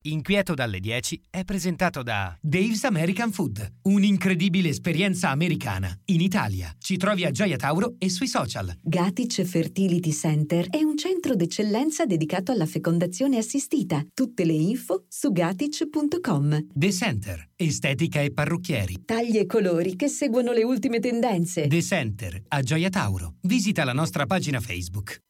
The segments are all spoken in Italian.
Inquieto dalle 10 è presentato da Dave's American Food, un'incredibile esperienza americana in Italia. Ci trovi a Gioia Tauro e sui social. Gatic Fertility Center è un centro d'eccellenza dedicato alla fecondazione assistita. Tutte le info su gatic.com. The Center, estetica e parrucchieri. Tagli e colori che seguono le ultime tendenze. The Center a Gioia Tauro. Visita la nostra pagina Facebook.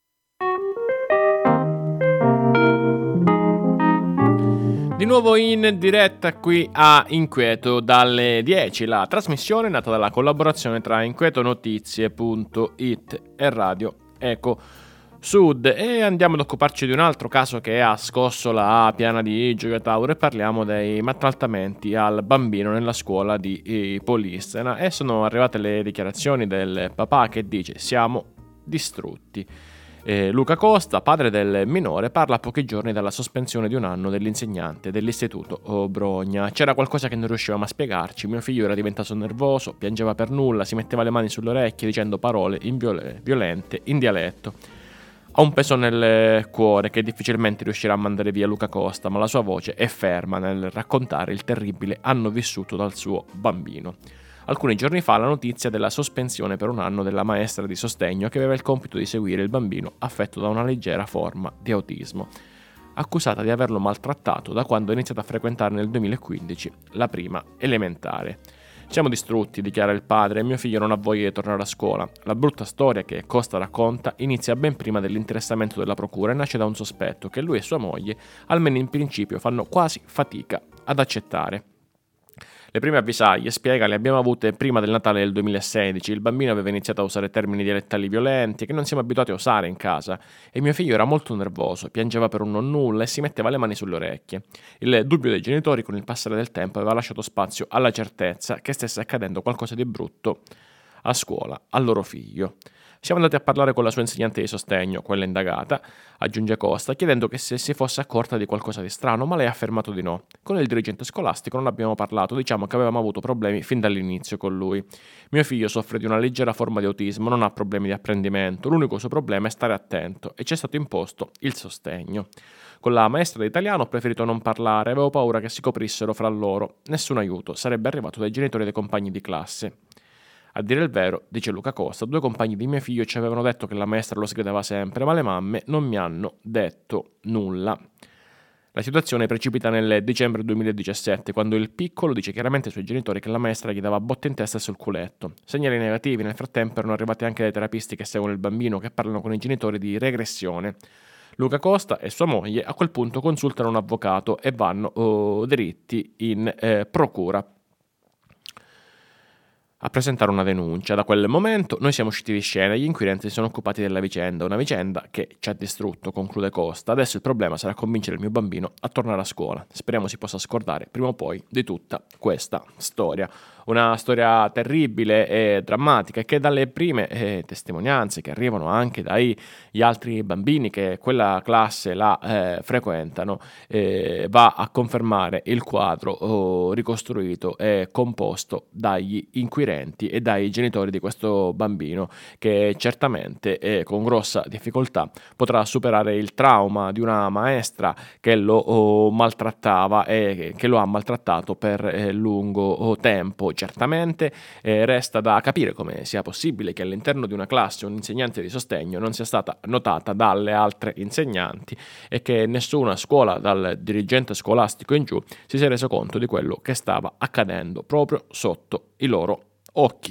Di nuovo in diretta qui a Inquieto dalle 10, la trasmissione nata dalla collaborazione tra inquietonotizie.it e Radio Eco Sud, e andiamo ad occuparci di un altro caso che ha scosso la piana di Gioia Tauro e parliamo dei maltrattamenti al bambino nella scuola di Polistena, e sono arrivate le dichiarazioni del papà che dice: siamo distrutti. Luca Costa, padre del minore, parla a pochi giorni dalla sospensione di un anno dell'insegnante dell'istituto Brogna. C'era qualcosa che non riuscivamo a spiegarci, mio figlio era diventato nervoso, piangeva per nulla, si metteva le mani sulle orecchie dicendo parole violente in dialetto. Ho un peso nel cuore che difficilmente riuscirà a mandare via Luca Costa, ma la sua voce è ferma nel raccontare il terribile anno vissuto dal suo bambino. Alcuni giorni fa la notizia della sospensione per un anno della maestra di sostegno che aveva il compito di seguire il bambino affetto da una leggera forma di autismo, accusata di averlo maltrattato da quando ha iniziato a frequentare nel 2015 la prima elementare. Siamo distrutti, dichiara il padre, e mio figlio non ha voglia di tornare a scuola. La brutta storia che Costa racconta inizia ben prima dell'interessamento della procura e nasce da un sospetto che lui e sua moglie, almeno in principio, fanno quasi fatica ad accettare. Le prime avvisaglie, spiega, le abbiamo avute prima del Natale del 2016. Il bambino aveva iniziato a usare termini dialettali violenti che non siamo abituati a usare in casa e mio figlio era molto nervoso, piangeva per un non nulla e si metteva le mani sulle orecchie. Il dubbio dei genitori con il passare del tempo aveva lasciato spazio alla certezza che stesse accadendo qualcosa di brutto a scuola al loro figlio. Siamo andati a parlare con la sua insegnante di sostegno, quella indagata, aggiunge Costa, chiedendo che se si fosse accorta di qualcosa di strano, ma lei ha affermato di no. Con il dirigente scolastico non abbiamo parlato, diciamo che avevamo avuto problemi fin dall'inizio con lui. Mio figlio soffre di una leggera forma di autismo, non ha problemi di apprendimento, l'unico suo problema è stare attento e ci è stato imposto il sostegno. Con la maestra di italiano ho preferito non parlare, avevo paura che si coprissero fra loro. Nessun aiuto, sarebbe arrivato dai genitori e dai compagni di classe. A dire il vero, dice Luca Costa, 2 compagni di mio figlio ci avevano detto che la maestra lo sgridava sempre, ma le mamme non mi hanno detto nulla. La situazione precipita nel dicembre 2017, quando il piccolo dice chiaramente ai suoi genitori che la maestra gli dava botte in testa e sul culetto. Segnali negativi, nel frattempo erano arrivati anche dai terapisti che seguono il bambino, che parlano con i genitori di regressione. Luca Costa e sua moglie a quel punto consultano un avvocato e vanno diritti in procura a presentare una denuncia. Da quel momento noi siamo usciti di scena e gli inquirenti si sono occupati della vicenda, una vicenda che ci ha distrutto, conclude Costa. Adesso il problema sarà convincere il mio bambino a tornare a scuola. Speriamo si possa scordare prima o poi di tutta questa storia. Una storia terribile e drammatica che dalle prime testimonianze che arrivano anche dagli altri bambini che quella classe la frequentano va a confermare il quadro ricostruito e composto dagli inquirenti e dai genitori di questo bambino, che certamente con grossa difficoltà potrà superare il trauma di una maestra che lo maltrattava e che lo ha maltrattato per lungo tempo. Certamente resta da capire come sia possibile che all'interno di una classe un insegnante di sostegno non sia stata notata dalle altre insegnanti e che nessuna scuola, dal dirigente scolastico in giù, si sia reso conto di quello che stava accadendo proprio sotto i loro occhi.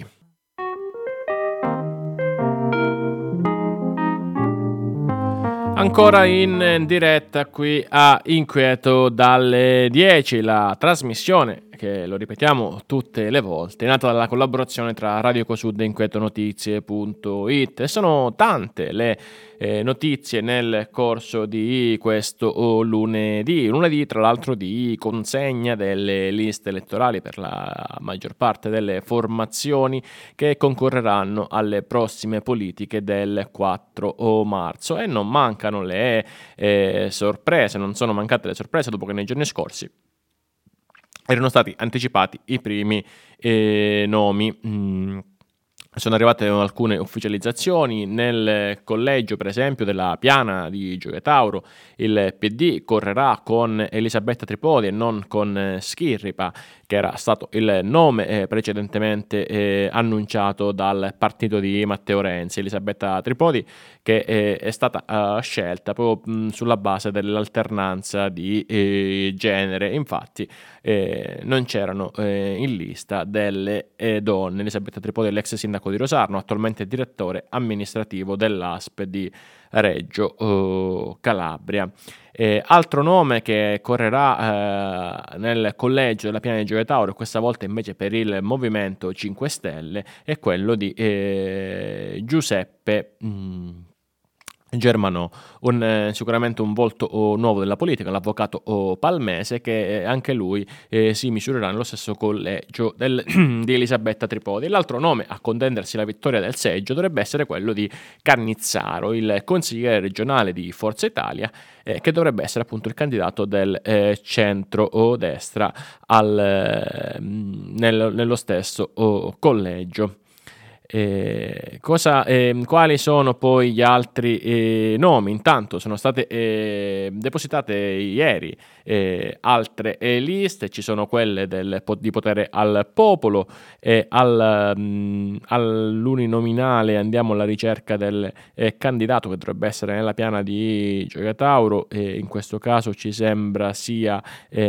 Ancora in diretta qui a Inquieto dalle 10, la trasmissione che, lo ripetiamo tutte le volte, è nata dalla collaborazione tra Radio Ecosud e inquietonotizie.it, e sono tante le notizie nel corso di questo lunedì tra l'altro di consegna delle liste elettorali per la maggior parte delle formazioni che concorreranno alle prossime politiche del 4 marzo, e non mancano le sorprese, non sono mancate le sorprese dopo che nei giorni scorsi erano stati anticipati i primi nomi Sono arrivate alcune ufficializzazioni nel collegio, per esempio, della Piana di Gioia Tauro. Il PD correrà con Elisabetta Tripodi e non con Schirripa, che era stato il nome precedentemente annunciato dal partito di Matteo Renzi. Elisabetta Tripodi, che è stata scelta proprio sulla base dell'alternanza di genere. Infatti non c'erano in lista delle donne. Elisabetta Tripodi è l'ex sindaco di Rosarno, attualmente direttore amministrativo dell'ASP di Reggio Calabria. Altro nome che correrà nel collegio della Piana di Gioia Tauro, questa volta invece per il Movimento 5 Stelle, è quello di Giuseppe Germanò, sicuramente un volto nuovo della politica, l'avvocato palmese, che anche lui si misurerà nello stesso collegio di Elisabetta Tripodi. L'altro nome a contendersi la vittoria del seggio dovrebbe essere quello di Cannizzaro, il consigliere regionale di Forza Italia, che dovrebbe essere appunto il candidato del centro-destra nello stesso collegio. Quali sono poi gli altri nomi? Intanto sono state depositate ieri altre liste. Ci sono quelle di Potere al Popolo, all'uninominale andiamo alla ricerca del candidato che dovrebbe essere nella Piana di Gioia Tauro, in questo caso ci sembra sia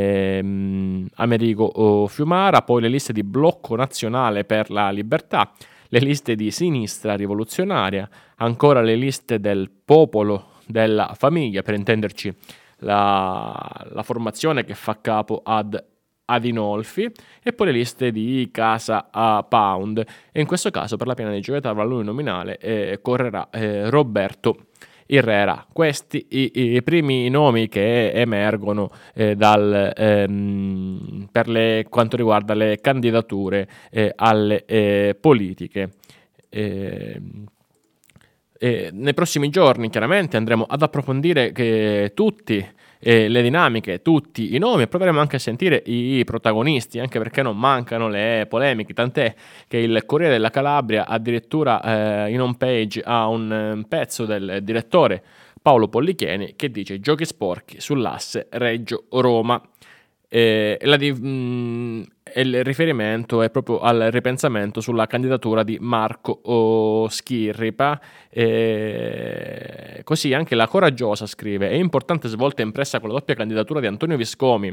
Amerigo Fiumara. Poi le liste di Blocco Nazionale per la Libertà, le liste di Sinistra Rivoluzionaria, ancora le liste del Popolo della Famiglia, per intenderci la formazione che fa capo ad Adinolfi, e poi le liste di Casa Pound. E in questo caso per la Piana di Gioia Tauro all'uninominale correrà Roberto Herrera. Questi i primi nomi che emergono per quanto riguarda le candidature alle politiche. Nei prossimi giorni chiaramente andremo ad approfondire tutti le dinamiche, tutti i nomi, e proveremo anche a sentire i protagonisti, anche perché non mancano le polemiche, tant'è che il Corriere della Calabria addirittura in home page ha un pezzo del direttore Paolo Pollicheni che dice: giochi sporchi sull'asse Reggio-Roma. Il riferimento è proprio al ripensamento sulla candidatura di Marco Schirripa. Così anche La Coraggiosa scrive: è importante svolta impressa con la doppia candidatura di Antonio Viscomi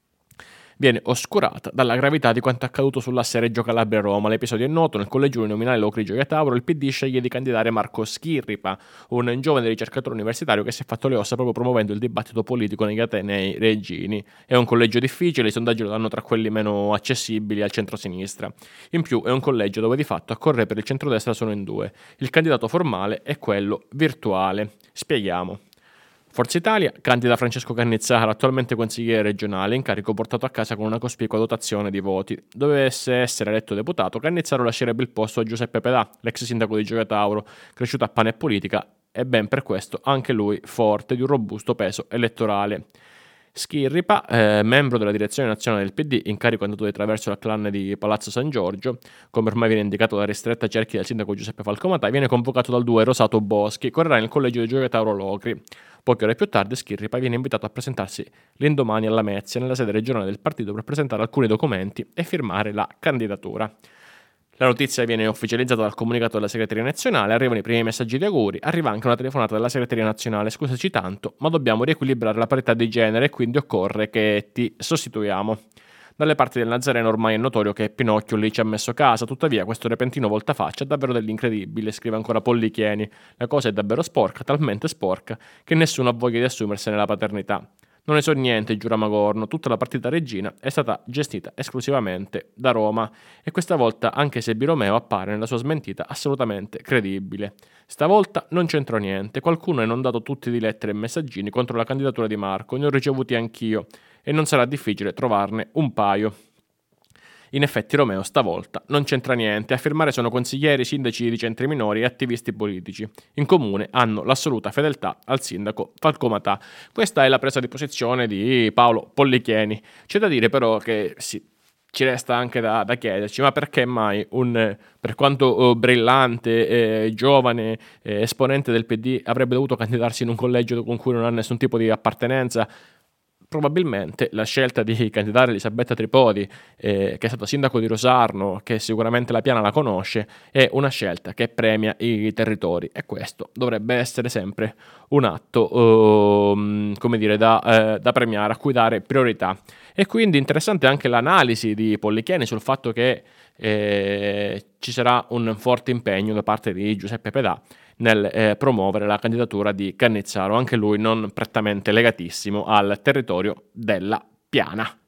viene oscurata dalla gravità di quanto accaduto sull'asse Reggio Calabria-Roma. L'episodio è noto: nel collegio uninominale Locri Gioia Tauro il PD sceglie di candidare Marco Schirripa, un giovane ricercatore universitario che si è fatto le ossa proprio promuovendo il dibattito politico negli atenei reggini. È un collegio difficile, i sondaggi lo danno tra quelli meno accessibili al centro-sinistra. In più è un collegio dove di fatto a correre per il centrodestra sono in due. Il candidato formale è quello virtuale. Spieghiamo. Forza Italia candida Francesco Cannizzaro, attualmente consigliere regionale, incarico portato a casa con una cospicua dotazione di voti. Dovesse essere eletto deputato, Cannizzaro lascerebbe il posto a Giuseppe Pedà, l'ex sindaco di Gioia Tauro, cresciuto a pane e politica, e ben per questo anche lui forte di un robusto peso elettorale. Schirripa, membro della direzione nazionale del PD, incarico andato di traverso al clan di Palazzo San Giorgio, come ormai viene indicato dalla ristretta cerchia del sindaco Giuseppe Falcomatai, viene convocato dal 2 Rosato Boschi, correrà nel collegio di Gioia Tauro Locri. Poche ore più tardi Schirripa viene invitato a presentarsi l'indomani alla Lamezia, nella sede regionale del partito, per presentare alcuni documenti e firmare la candidatura. La notizia viene ufficializzata dal comunicato della segreteria nazionale, arrivano i primi messaggi di auguri, arriva anche una telefonata della segreteria nazionale: scusaci tanto, ma dobbiamo riequilibrare la parità di genere e quindi occorre che ti sostituiamo. Dalle parti del Nazareno ormai è notorio che Pinocchio lì ci ha messo casa, tuttavia questo repentino voltafaccia è davvero dell'incredibile, scrive ancora Pollicheni. La cosa è davvero sporca, talmente sporca, che nessuno ha voglia di assumersene la paternità. Non ne so niente, giura Magorno, tutta la partita reggina è stata gestita esclusivamente da Roma, e questa volta anche se Biromeo appare nella sua smentita assolutamente credibile. Stavolta non c'entro niente, qualcuno ha inondato tutti di lettere e messaggini contro la candidatura di Marco, ne ho ricevuti anch'io, e non sarà difficile trovarne un paio. In effetti Romeo stavolta non c'entra niente, a firmare sono consiglieri, sindaci di centri minori e attivisti politici. In comune hanno l'assoluta fedeltà al sindaco Falcomatà. Questa è la presa di posizione di Paolo Pollicheni. C'è da dire però che sì, ci resta anche da chiederci, ma perché mai per quanto brillante, giovane esponente del PD avrebbe dovuto candidarsi in un collegio con cui non ha nessun tipo di appartenenza? Probabilmente la scelta di candidare Elisabetta Tripodi, che è stata sindaco di Rosarno, che sicuramente la Piana la conosce, è una scelta che premia i territori, e questo dovrebbe essere sempre un atto da premiare, a cui dare priorità. E quindi interessante anche l'analisi di Pollichieni sul fatto che ci sarà un forte impegno da parte di Giuseppe Pedà nel promuovere la candidatura di Cannizzaro, anche lui non prettamente legatissimo al territorio della Piana.